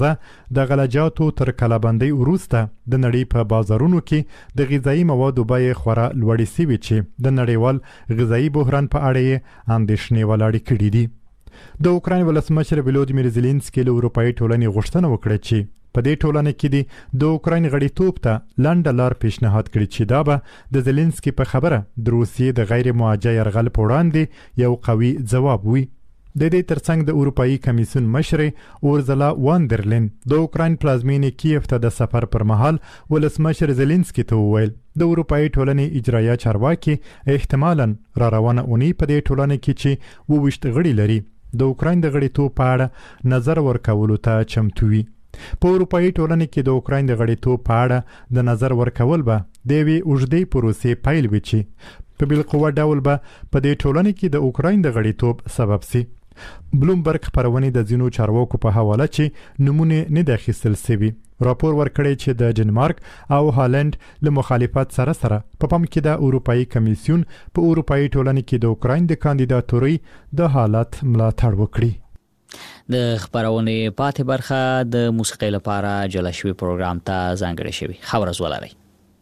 د غلجاتو تر کلابندۍ وروسته د نړۍ په بازارونو کې د غذایی موادو بیې خورا لوړې سوي چې د نړیوال غذایی بحران په اړه یې اندېښنې ولاړې کړي دي. د اوکراین ولسمشر ولودیمیر زيلنسکي له اروپایي ټولنې غوښتنه وکړه چې په دې ټولنه کې د اوکراین غړیتوب ته لنډه لار پیشنهاد کړي چې دا به د زيلنسکي په خبره د روسیې د غیر موجه یرغل په وړاندې یو قوي ځواب وي. د دې ترڅنګ د اروپایي کمیسیون مشر اورزلا واندرلین د اوکراین پلازمینې کیف ته د سفر پر مهال ولسمشر زيلنسکي ته وویل د اروپایي ټولنې اجرایه چارواکي احتمالاً را روانه اونۍ په دې ټولنه کې چې 22 غړي لري د اوکراین د غړیتوب په اړه نظر ورکولو ته چمتو وي. په اروپایي ټولنه کې د اوکراین د غړیتوب په اړه د نظر ورکول به د یوې اوږدې پروسې پیل وي چې په بالقوه ډول به په دې ټولنه کې د اوکراین د غړیتوب سبب سي. بلومبرګ خبرونه د ځینو چارواکو په حواله چې نمونه نه د اخیستل سوي راپور ورکړی چې د ډنمارک او هالند له مخالفت سره په پام کې د اروپایي کمیسیون په اروپایي ټولنه کې د اوکراین د کاندیداتوري د حالت ملاتړ وکړي. د خبرونه پاتې برخه د موسیقۍ لپاره جلا شوی پروګرام ته ځانګړې شوی. خبر ولرئ.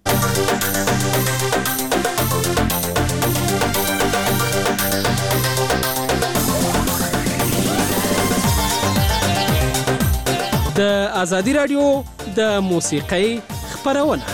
د ازادي رادیو د موسیقۍ خبرونه.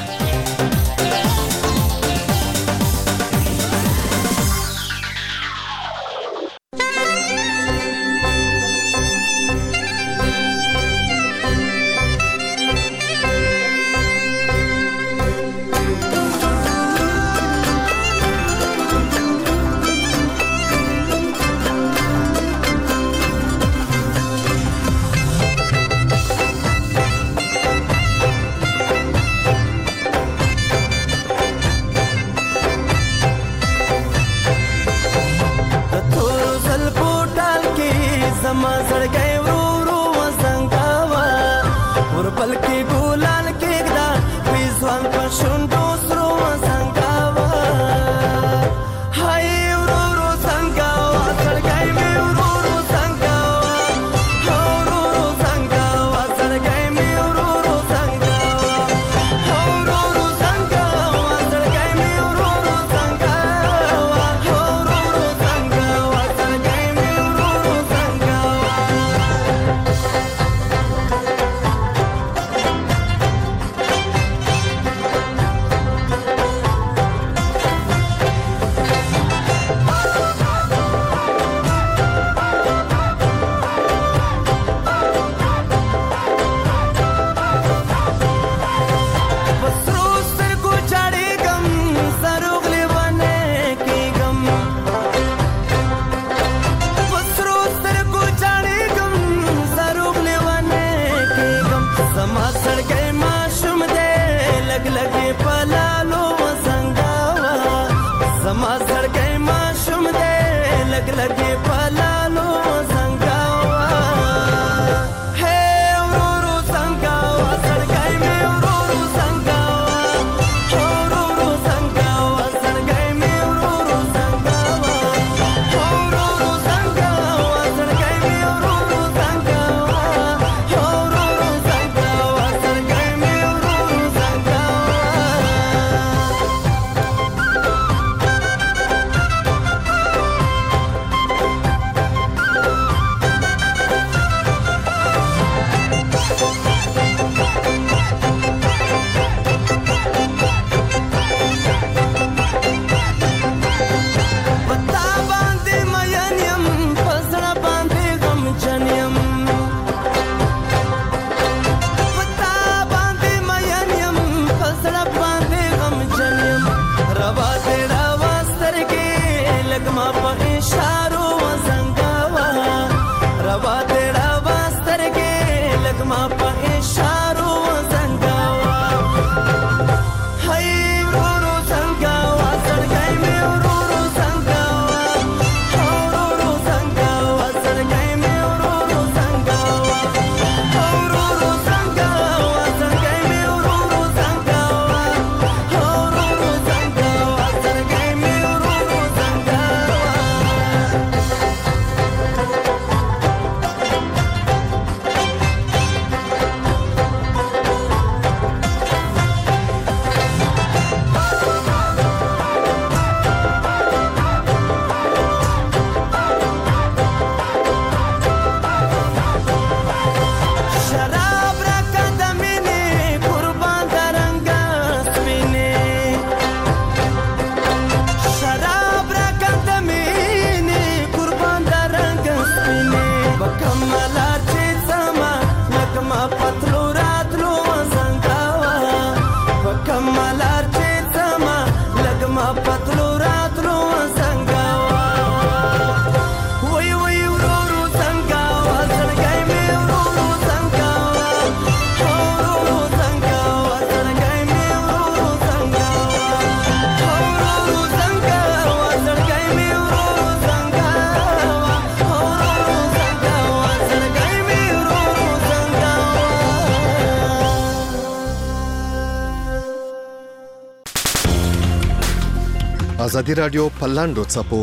ازادي رادیو په لاندو چپو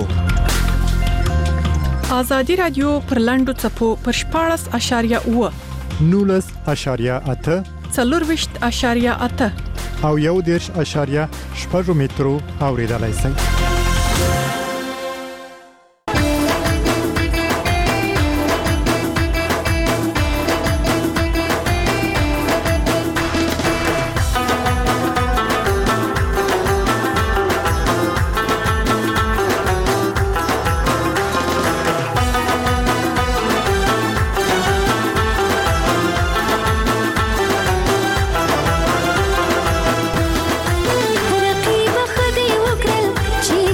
ازادي رادیو پر لاندو چپو پر 14.8 19.8 24.8 او 1.8 مترو اوریدلای شئ. رقیب خدای وکړل چې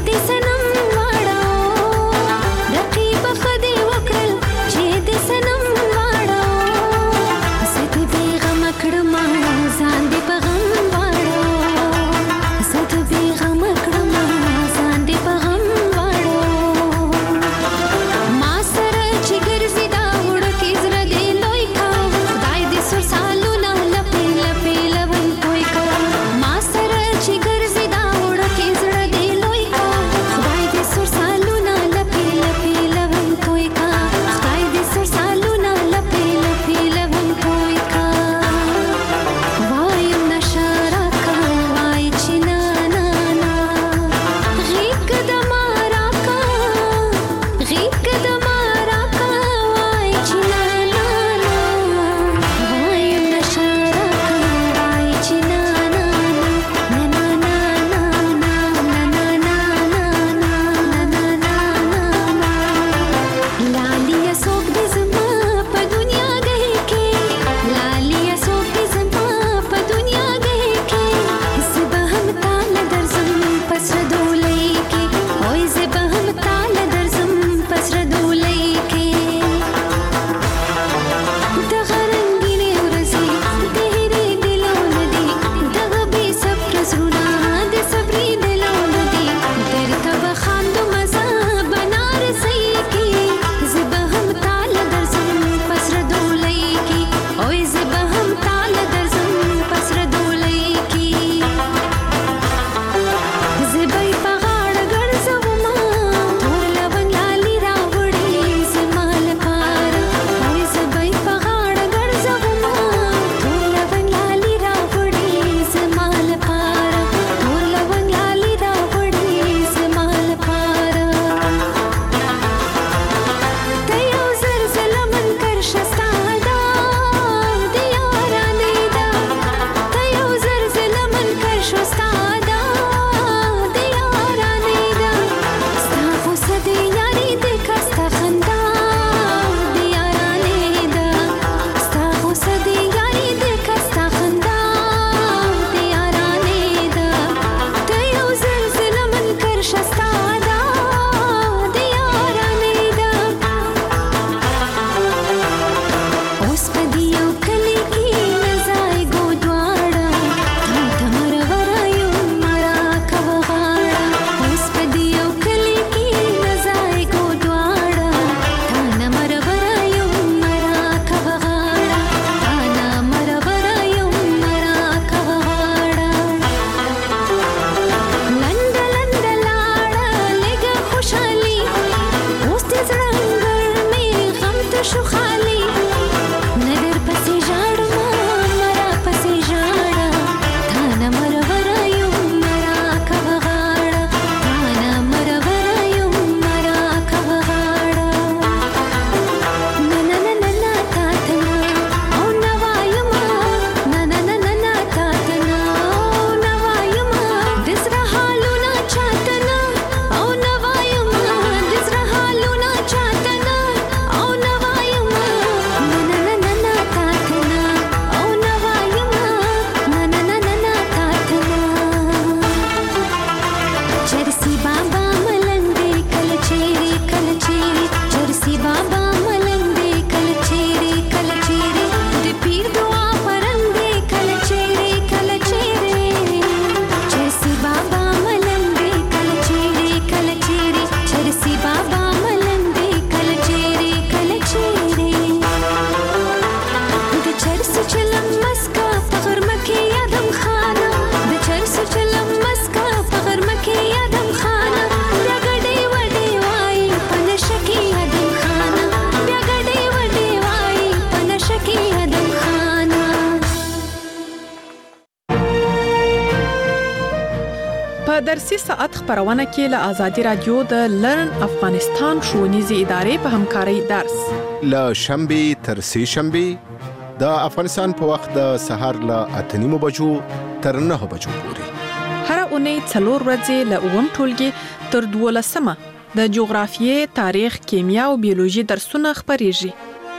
درسي ساعت خبرونه کې له آزادي رادیو د لرن افغانستان ښوونیزې ادارې په همکارۍ درس له شنبه تر سه شنبه د افغانستان په وخت د سهار له 8:30 بجو تر 9 بجو پورې هر اونۍ 4 ورځې له اووم ټولګي تر 12مه د جغرافیې، تاریخ، کیمیا او بیولوژي درسونه خبريږي.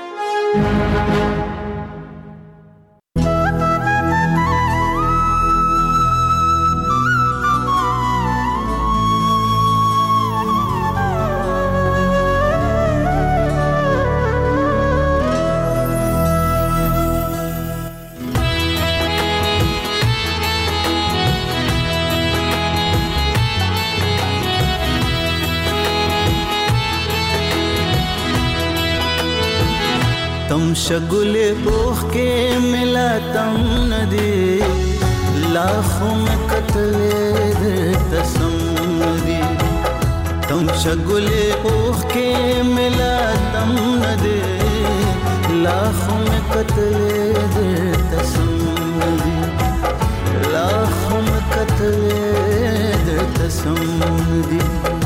تم شگل اوخ کے ملا تم ندی لاکھوں میں قتل تسم ندی تم شگل اوخ کے ملا تم ندی لاکھوں میں قتل تسم ندی لاکھوں میں قتل تسم ندی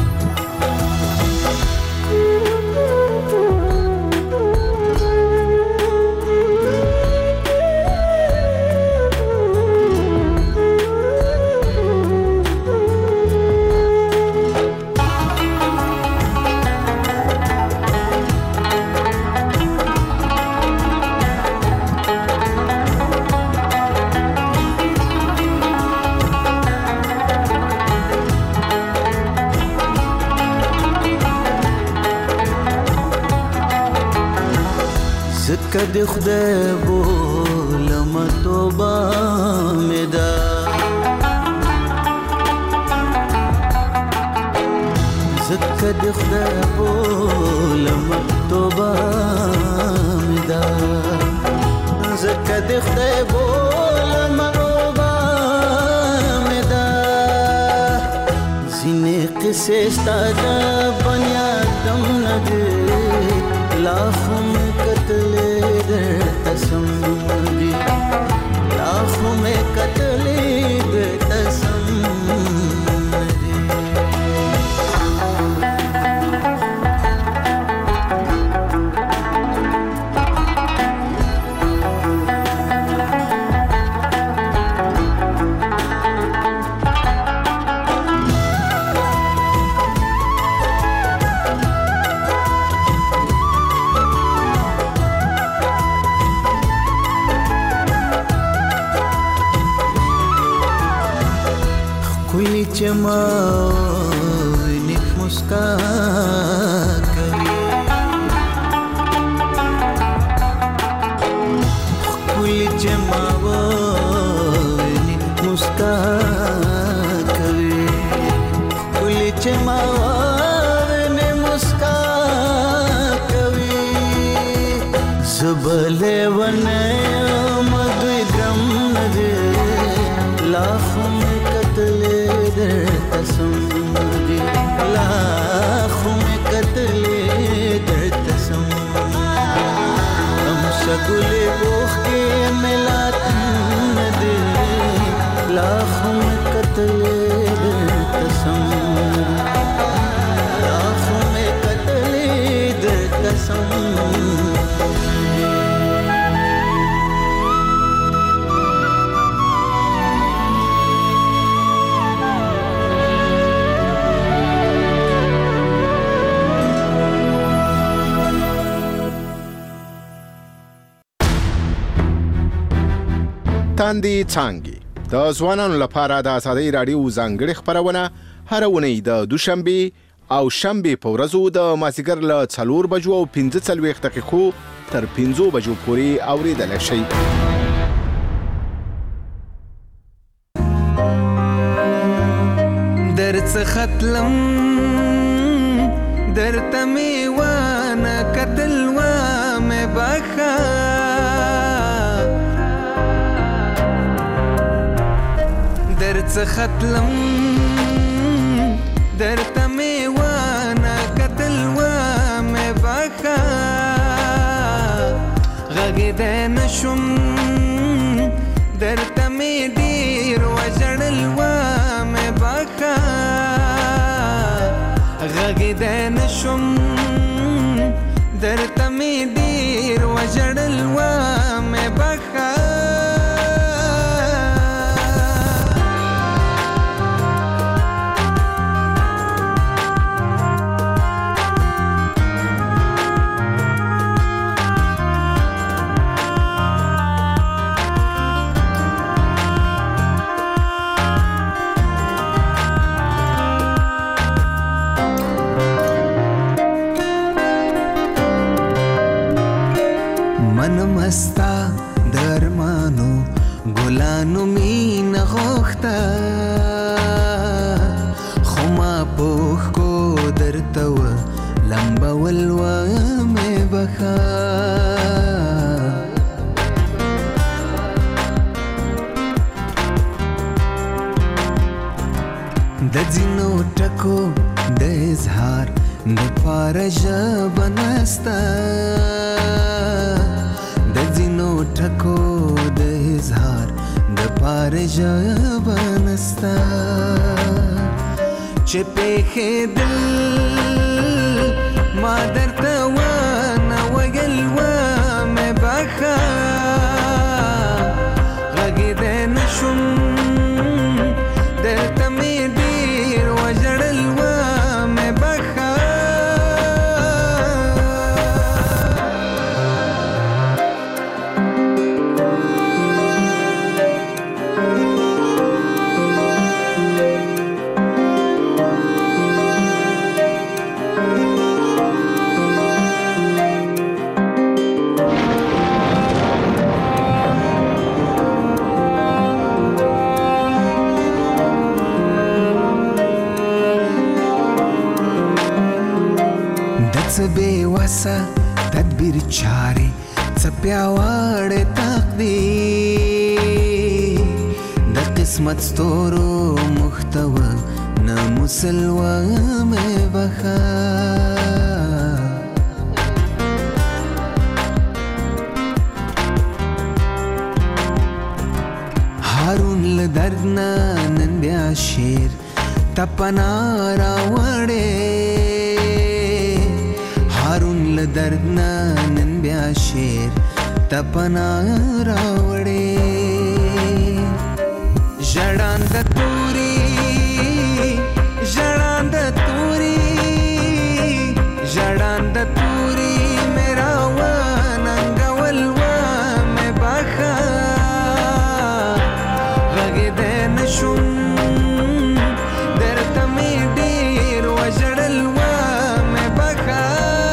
کد خدای بولم توبه مدا زکد خدای بولم توبه مدا زکد خدای بولم توبه مدا زینه قصه استاد بنیادم ندی لاکھوں میں قتل تسم دی لاکھوں میں قتل تسم دی जमावनी मुस्का करे कुल जमावनी मुस्का करे कुल जमावनी मुस्का करे सबले वने मधु ग्रम नदे लाखों में कत्ल तसम दी लाखों में कत्ल तसम हम शगुल ओख के मिला दे लाखों में कत्ल तसम लाखों में कत्ल तसम تاندې څانګې د ځوانانو لپاره د آزادۍ رادیو ځانګړې خبرونه هر اونۍ د دوشنبه او شنبه په ورځو د مازیګر له 4 بجو او 15 دقیقو تر 15 بجو پورې اوریدل شي. درڅ ختلم درته میوانه قتل و مې بخا درڅ ختلم درته میوانه قتل و مې بخا غږېدی نشم درته مې ډېر وژړل و مې بخا غږېدی نشم درته مې ډېر وژړل ومې بخښه مستا درمانو ګلانو مینه غوښته خو ما پوښ کو درته و لمبول ومې بخښه د ځینو ټکو د اظهار دپاره ژبه نسته ټکو د اظهار د پاره ژبه نسته چې پېښېدل ما درته ونه ویل ومې بخښه غږېدی نشم درته مې ډېر وژړل ومې بخښه څه بېوسه تدبیر چارې څه پیاوړی تقدیر د قسمت ستورو محتوه نه مسلوه مې بخښه هارون له درد نه نن بیا شعر ته پناه راوړې هارون له درد نه نن بیا شعر ته پناه راوړې ژړانده توري ژړانده توري ژړانده توري مې راوننګول ومې بخښه غږېدی نشم درته مې ډېر وژړل ومې بخښه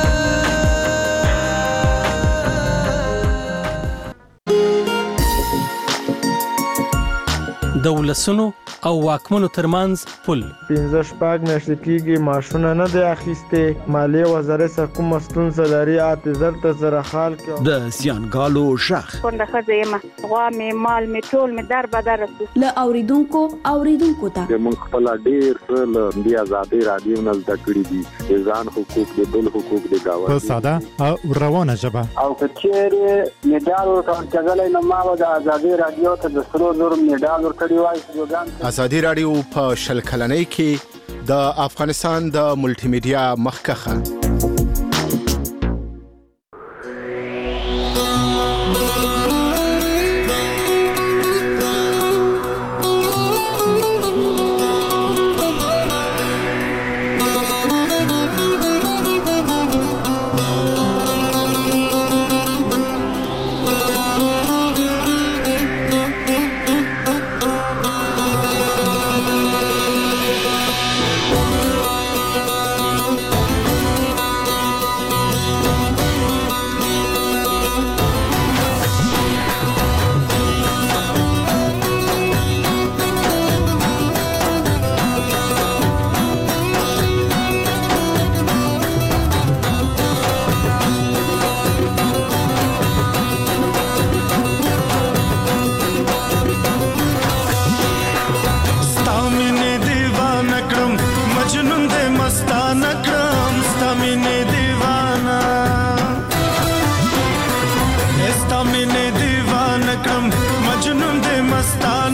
د ولسونو او واکمنو ترمنځ پل 15 میاشتې کېږي معاشونه نه دی اخیستې مالیې وزارت سره کومه ستونزه لري 8000 ته زره خال کې د زیانګالو شخ کونډه ښځه یم غوا مې مال مې ټول مې در بدر رسو له اوریدونکو ته موږ خپل ډېر څه له دې ازادي رادیو نه زده کړي دي ځان حقوق د بل حقوق د گاوند په ساده او روانه ژبه او کچېره میډال ورکړل نو ما د ازادي رادیو ته د سرو زر میډال ورکړی وای ازادي رادیو په شل کلنۍ کې د افغانستان د ملټي میډیا مخکخه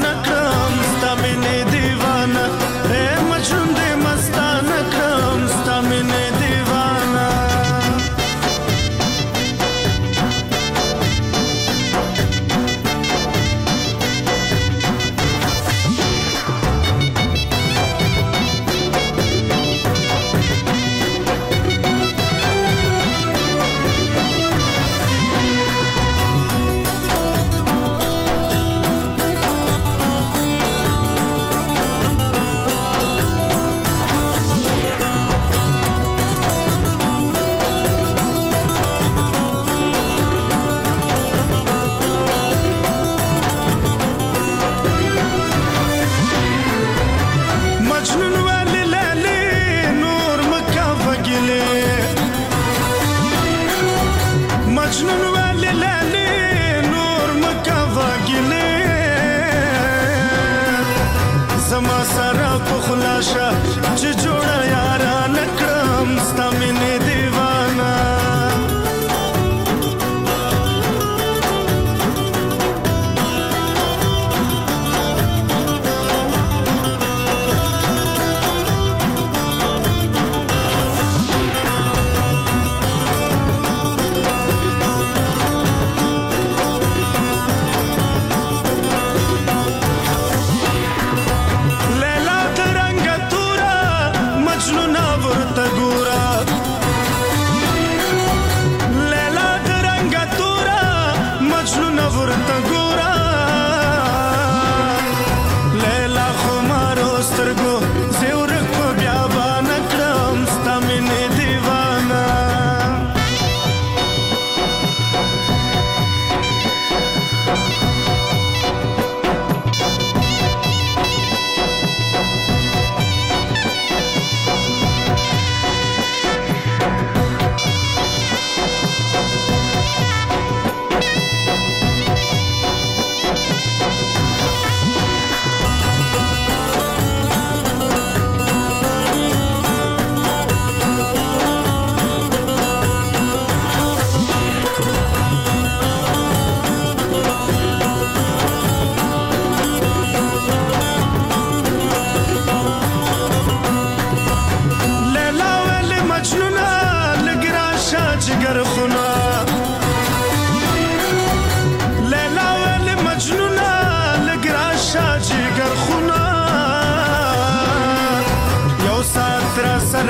मस्ताना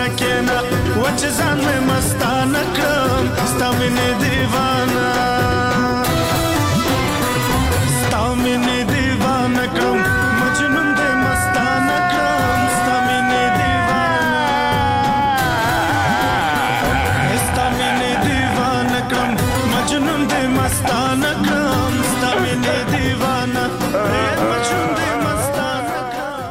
کېنا وچ ځان مې مستانه کړم ستا مینې دیوانه ستا مینې دیوانه کړم مجنون دې مستانه کړم ستا مینې دیوانه ستا مینې دیوانه کړم مجنون دې مستانه کړم ستا مینې دیوانه مجنون دې مستانه کړم.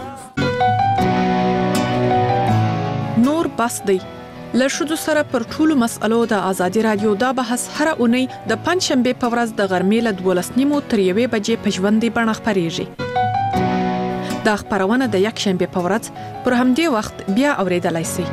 نور بس دی له ښځو سره پر ټولو مسألو د ازادي رادیو دا بحث هره اونۍ د پنځشنبې په ورځ د غرمې له 12:30 تر 1 بجې په ژوندۍ بڼه خپرېږي. دا خپرونه د یکشنبې په ورځ پر همدې وخت بیا اورېدلای شئ.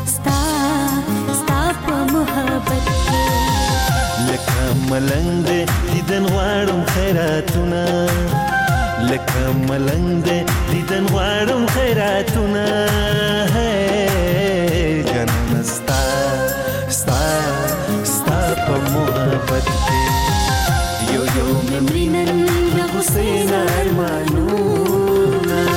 ستا په محبت کې لکه ملنګ دې دیدن غواړم خیراتونه لکه ملنګ دې دیدن غواړم خیراتونه جنم ستا په محبت کې یو ممرینن د حسین ارمانونه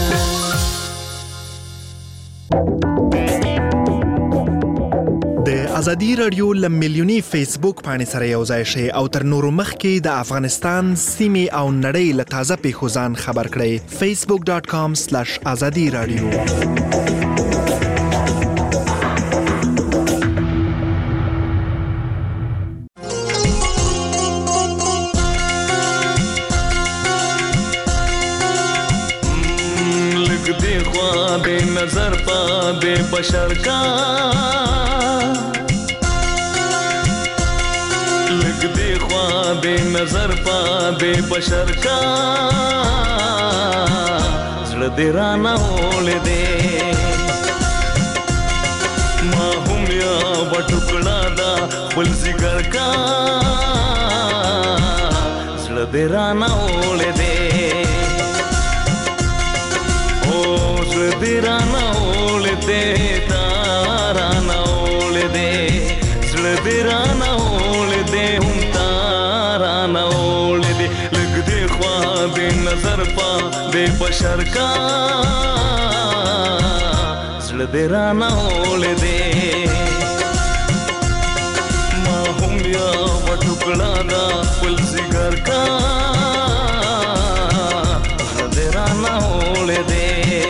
د ازادي رادیو لملیونی فیسبوک باندې سره یو ځای شي او تر نورو مخکې د افغانستان سیمې او نړۍ له تازه پیښو ځان خبر کړئ facebook.com/azadi radio नजर पा बे बशर का लग दे ख्वाब नजर पा बे बशर का जड़ दे राना होले दे माहूम या बटुकड़ा दा फुल जिगर का जड़ दे राना होले दे तेरा ना ओले दे तारा ना ओले दे तेरा ना ओले दे हम तारा ना ओले दे लग दे ख्वाब नजर पा बेबशर का तेरा ना ओले दे माहूम या बटुकड़ा दा फुल जिगर का तेरा ना ओले दे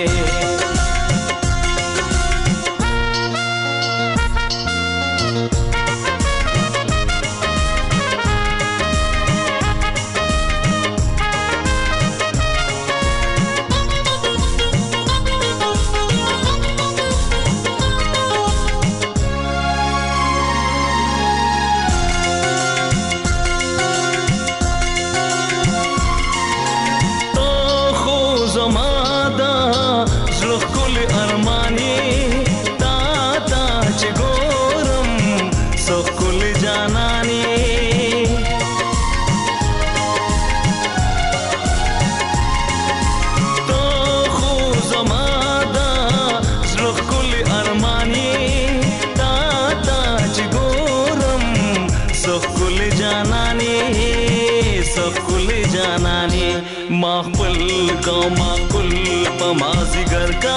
माखबल का माकुल पमाजिगर का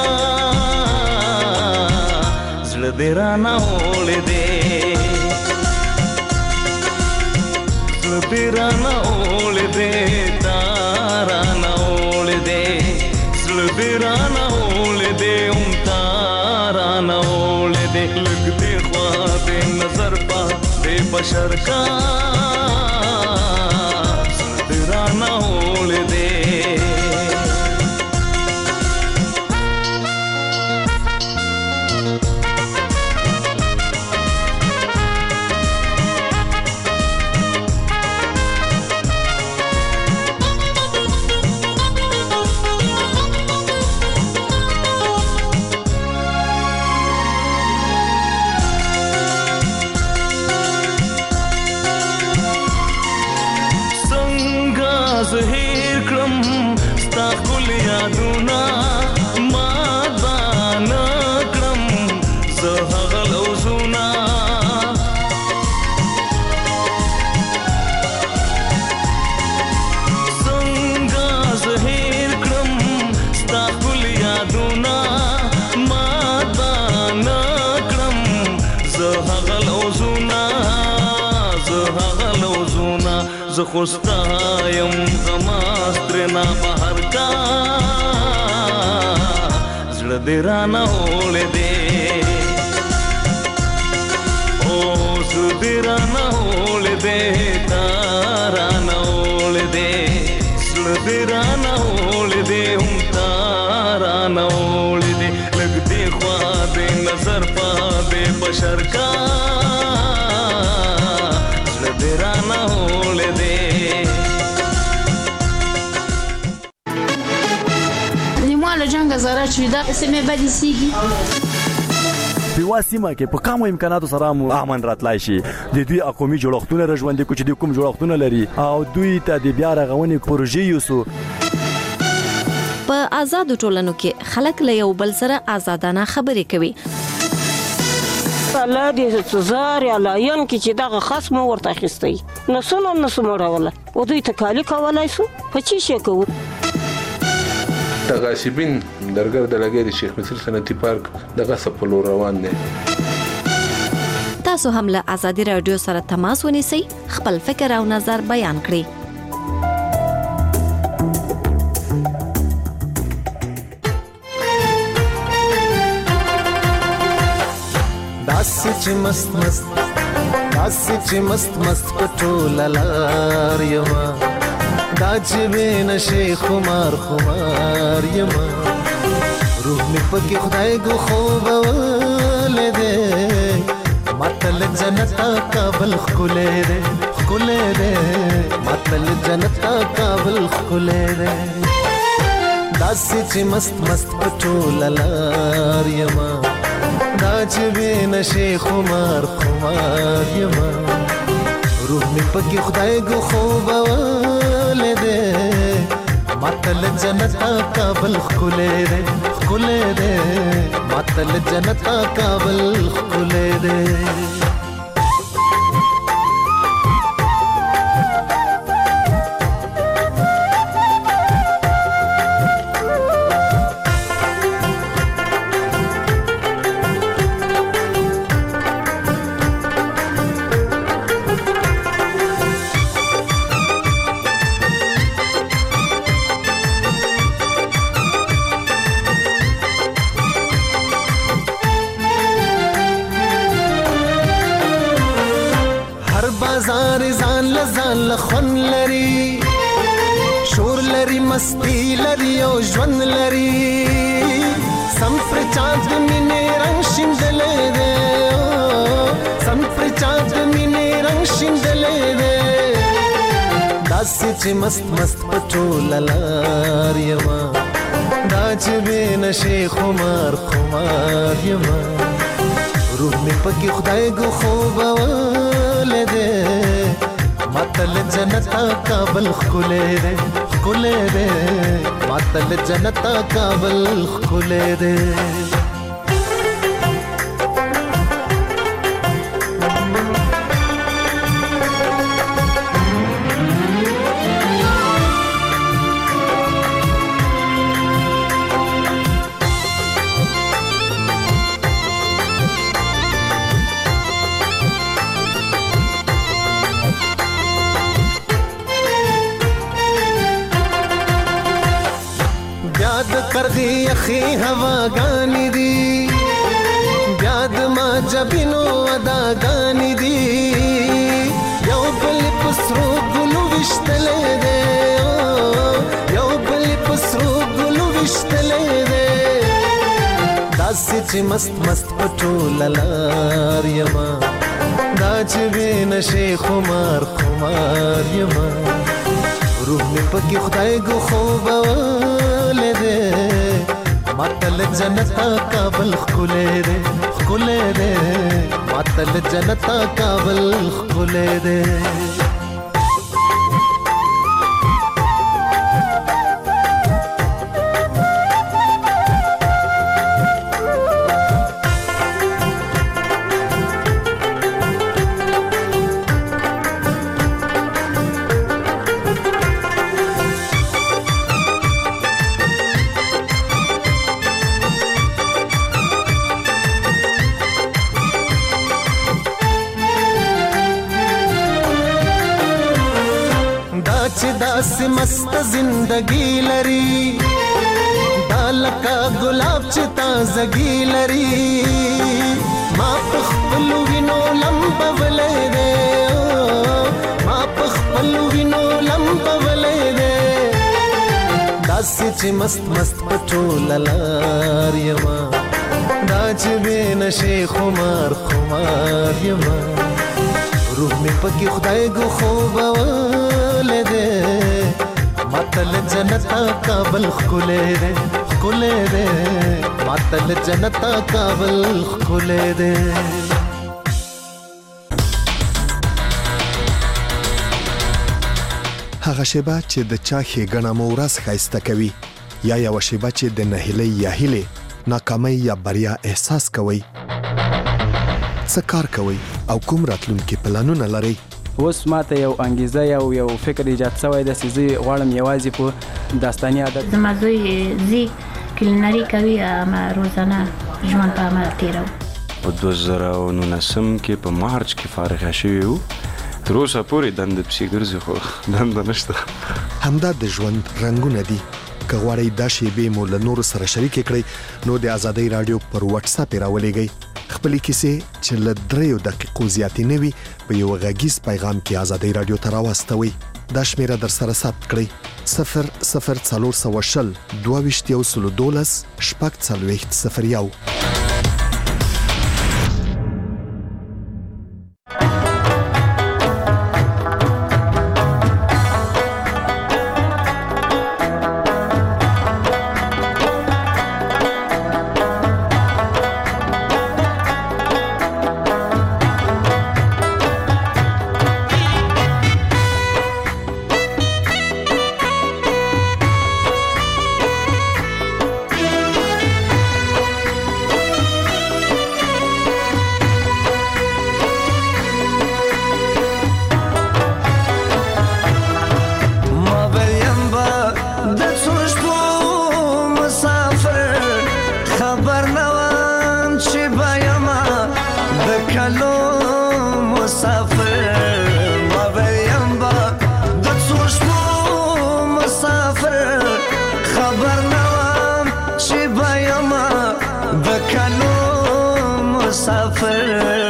जड़ दे राना ओले दे जड़ दे राना ओले दे तारा ना ओले दे जड़ दे राना ओले दे तारा ना ओले दे लग दे ख्वाब नजर पा बेबशर का जड़ दे राना ओले दे زهیر کړم ستا ښکل یادونه ما ځان کړم زه هغه لوزونه څنګه زهیر کړم ستا ښکل یادونه ما ځان کړم زه هغه لوزونه زه خوستا یم زماسترنا بهر کا زړه دې رانه اوړې دې او زړه دې رانه اوړې دې تارا نه اوړې دې زړه دې رانه اوړې دې هم تارا نه اوړې دې لږ دې خوا دې نظر پا بے بشر کا زړه دې رانه اوړې دې le janga zara tu da c'est mes badisigi په واسمه کې په کوم امکاناتو سره مو امن راتلای شي د دوی قومي جوړښتونه رژوندې کوچ د کوم جوړښتونه لري او دوی ته د بیا رغونې پروژې یوسو. په آزادو ټولنو کې خلک له یو بل سره آزادانه خبرې کوي. الله دې سزار یا لاین کې چې دغه خصم ورته اخیستی نو سموړوله او دوی تکالی کولای سو په چی شي کوو. تغاسبین درګر د لګي د شیخ مصر صنعتي پارک دغه سپلو روان دي. تاسو هم له آزادي رادیو سره تماس ونیسئ، خپل فکر او نظر بیان کړئ. داسې چې مست مست پټول لار یما دا چې بنشي خمار یما روح می پکې خدای کو خوب ولده متل جنت کابل خله ده متل جنت کابل خله ده داسې چې مست پټول لار یما دا چې بنشي خمار یما روح می پکې خدای کو خوب ولده متل جنت کابل خله ده متل جنت کابل خله ده. خون لري شور لري مستی لري او ژوند لري سم پر چاند مینه رنگ شیندلې ده سم پر چاند مینه رنگ شیندلې ده داسې چې مست پټول لار یما دا چې بنشي خمار یما روح می پکې خدای کو خوب ولده متل جنت کابل خله ده متل جنت کابل خله ده. کرغی اخی ہوا گانی دی بیاد ما جبینو ادا گانی دی یو بل پسرو گلو وشتلے دے یو بل پسرو گلو وشتلے دے داسی چی مست پټول لار یما دا چې بنشي خمار یما روح می پکې خدای کو خوب ولده متل جنت کابل خله ده متل جنت کابل خله ده. داسې مست زندگی لري دالکا گلاب چې تازگی لري ما پخپل وینو لمبولې ده ما پخپل وینو لمبولې ده داسې چې مست پټول لار یما دا چې بنشي خمار یما روح می پکې خدای کو خوب ولده ماتل جنتا کابل خولې دې خولې دې ماتل جنتا کابل خولې دې هغه شیبه چې د چا ښېګڼه مو ورځ ښایسته کوي یا یوه شیبه چې د نهیلۍ یا هیلې ناکامۍ یا بریا احساس کوئ څه کار کوئ او کوم راتلونکي پلانونه لرئ اوس ماته یو انګیزه یو فکر ایجاد شوی دی چې زه غواړم یوازې په داستاني ادب زما زوی زی کلینري کوي اما روزانه ژوند په عمل تېروو په 2019 کې په مارچ کې فارغه شوی وو تر اوسه پورې دنده پسې ګرځي خو دنده نشته همدا د ژوند رنګونه دي که غواړئ دا شیبې مو له نورو سره شریکې کړئ نو د ازادۍ راډیو پر واتساپ یې راولېږئ خپلې کیسې چې له 3 دقیقو زیاتې نه وي په یو غږیز پیغام کې ازادۍ راډیو ته راواستوئ دا شمیره در سره ثبت کړئ 00420 22 شپږ 4001 مسافر